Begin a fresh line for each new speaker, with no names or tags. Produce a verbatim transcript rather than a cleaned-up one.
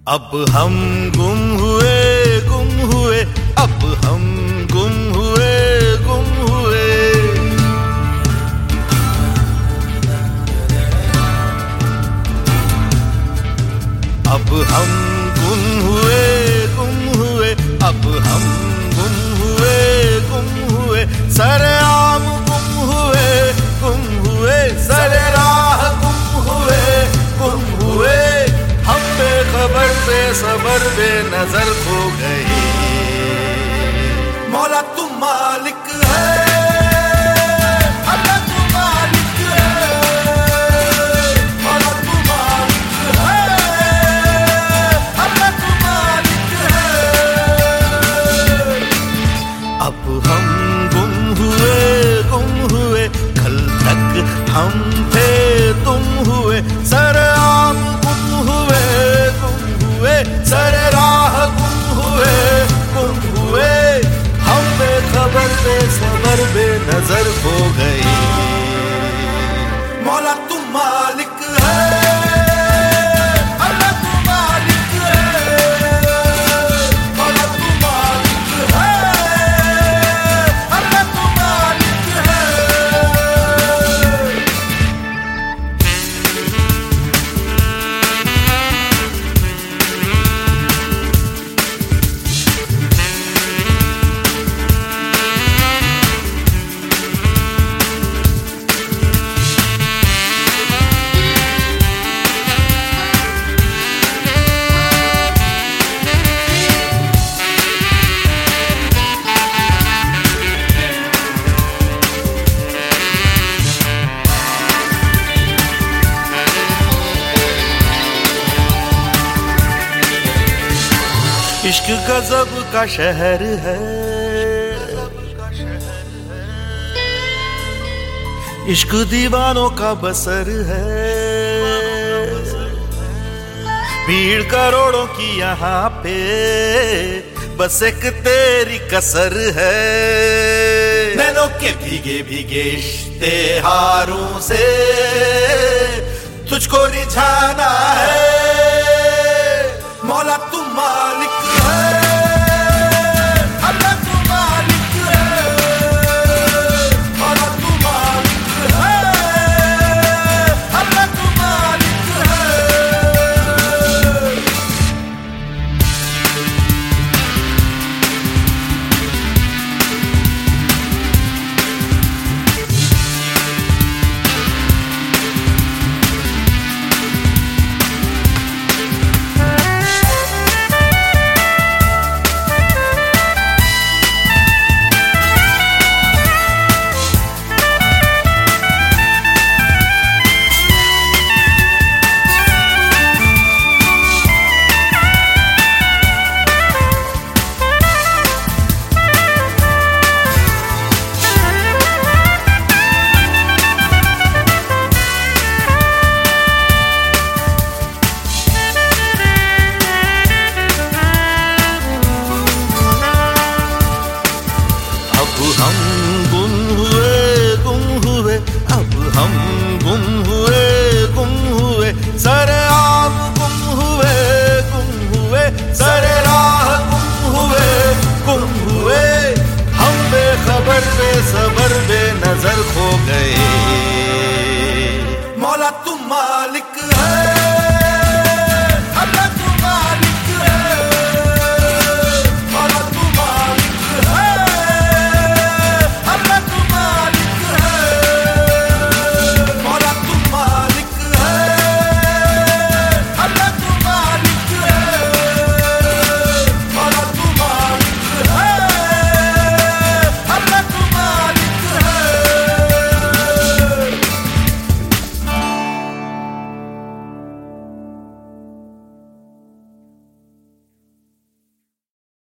अब हम गुम हुए गुम हुए, अब हम गुम हुए गुम हुए। अब हम गुम हुए गुम हुए, अब हम गुम हुए गुम हुए। सरेआम गुम हुए गुम हुए, सरे राह गुम हुए गुम हुए। हम बेखबर बेसबर बेनजर खो गए। मौला तू मालिक है, अल्लाह तू मालिक है, मौला तू मालिक है, अल्लाह तू मालिक है। अब हम गुम हुए गुम हुए, कल तक हम थे तुम हुए। सरेआम गुम हुए गुम हुए, सरे राह गुम हुए गुम हुए। हम बेखबर बेसबर बेनजर खो गए। मौला तू मालिक है, अल्लाह तू मालिक है, मौला तू मालिक है, अल्लाह तू मालिक है। इश्क गजब का शहर है, इश्क दीवानों का बसर है। भीड़ करोड़ों की यहाँ पे, बस एक तेरी कसर है। नैनों के भीगे भीगे इश्तेहारों से तुझको रिझाना है। मौला तू मालिक है, अल्लाह तू मालिक है, मौला तू मालिक है, अल्लाह तू मालिक है। अब हम गुम हुए गुम हुए, अब हम गुम हुए गुम हुए। सरेआम गुम हुए गुम हुए, सरे राह गुम हुए गुम हुए। हम बेखबर बेसबर बेनजर खो गए।